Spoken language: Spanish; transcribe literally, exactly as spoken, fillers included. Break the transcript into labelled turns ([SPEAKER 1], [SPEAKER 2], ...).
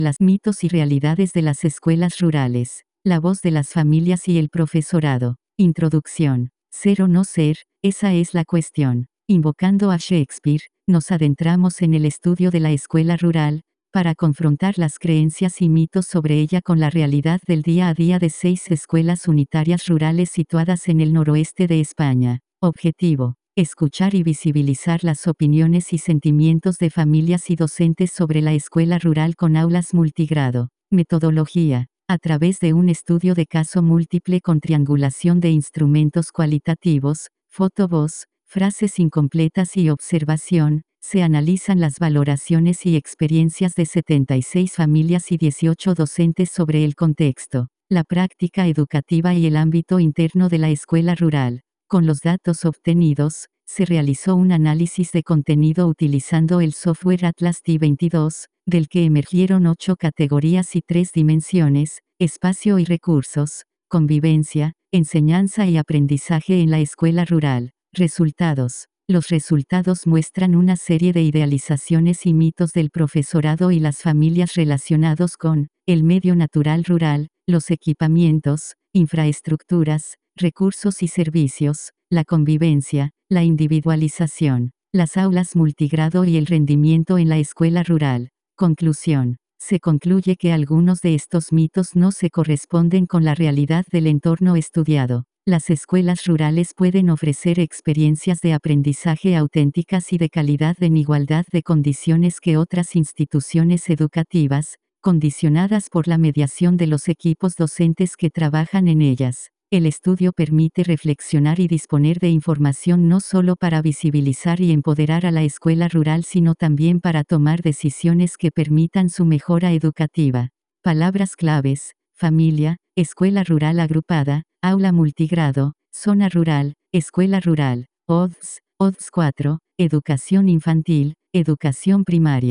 [SPEAKER 1] Las mitos y realidades de las escuelas rurales. La voz de las familias y el profesorado. Introducción. Ser o no ser, esa es la cuestión. Invocando a Shakespeare, nos adentramos en el estudio de la escuela rural, para confrontar las creencias y mitos sobre ella con la realidad del día a día de seis escuelas unitarias rurales situadas en el noroeste de España. Objetivo: escuchar y visibilizar las opiniones y sentimientos de familias y docentes sobre la escuela rural con aulas multigrado. Metodología: a través de un estudio de caso múltiple con triangulación de instrumentos cualitativos, foto-voz, frases incompletas y observación, se analizan las valoraciones y experiencias de setenta y seis familias y dieciocho docentes sobre el contexto, la práctica educativa y el ámbito interno de la escuela rural. Con los datos obtenidos, se realizó un análisis de contenido utilizando el software Atlas T veintidós, del que emergieron ocho categorías y tres dimensiones: espacio y recursos, convivencia, enseñanza y aprendizaje en la escuela rural. Resultados. Los resultados muestran una serie de idealizaciones y mitos del profesorado y las familias relacionados con el medio natural rural, los equipamientos, infraestructuras, recursos y servicios, la convivencia, la individualización, las aulas multigrado y el rendimiento en la escuela rural. Conclusión. Se concluye que algunos de estos mitos no se corresponden con la realidad del entorno estudiado. Las escuelas rurales pueden ofrecer experiencias de aprendizaje auténticas y de calidad en igualdad de condiciones que otras instituciones educativas, condicionadas por la mediación de los equipos docentes que trabajan en ellas. El estudio permite reflexionar y disponer de información no solo para visibilizar y empoderar a la escuela rural, sino también para tomar decisiones que permitan su mejora educativa. Palabras claves: familia, escuela rural agrupada, aula multigrado, zona rural, escuela rural, O D S, O D S cuatro, educación infantil, educación primaria.